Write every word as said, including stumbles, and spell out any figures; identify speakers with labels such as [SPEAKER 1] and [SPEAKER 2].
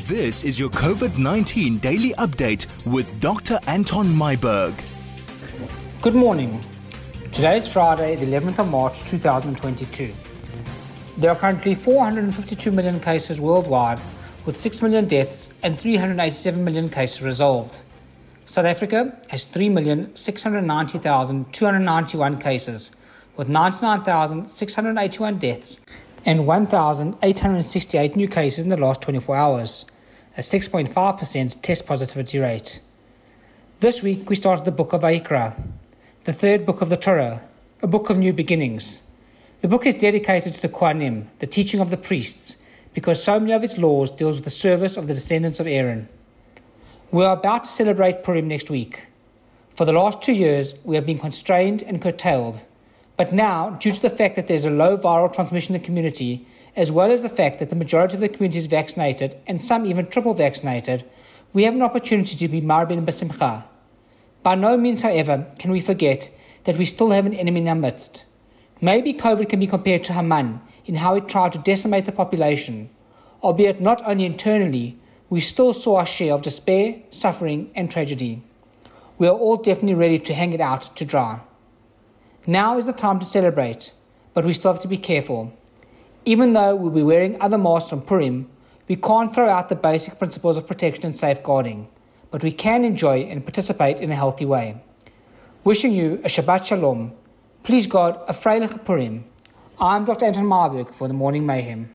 [SPEAKER 1] This is your COVID nineteen daily update with Doctor Anton Myburgh.
[SPEAKER 2] Good morning. Today is Friday, the eleventh of March two thousand twenty-two. There are currently four hundred fifty-two million cases worldwide, with six million deaths and three hundred eighty-seven million cases resolved. South Africa has three million six hundred ninety thousand two hundred ninety-one cases, with ninety-nine thousand six hundred eighty-one deaths and one thousand eight hundred sixty-eight new cases in the last twenty-four hours, a six point five percent test positivity rate. This week we started the book of Vayikra, the third book of the Torah, a book of new beginnings. The book is dedicated to the Kohanim, the teaching of the priests, because so many of its laws deals with the service of the descendants of Aaron. We are about to celebrate Purim next week. For the last two years, we have been constrained and curtailed. But now, due to the fact that there's a low viral transmission in the community, as well as the fact that the majority of the community is vaccinated and some even triple vaccinated, we have an opportunity to be Marbin B'Simcha. By no means, however, can we forget that we still have an enemy in our midst. Maybe COVID can be compared to Haman in how it tried to decimate the population, albeit not only internally, we still saw our share of despair, suffering and tragedy. We are all definitely ready to hang it out to dry. Now is the time to celebrate, but we still have to be careful. Even though we'll be wearing other masks on Purim, we can't throw out the basic principles of protection and safeguarding, but we can enjoy and participate in a healthy way. Wishing you a Shabbat Shalom. Please God, a Freilich Purim. I'm Doctor Anton Myburgh for the Morning Mayhem.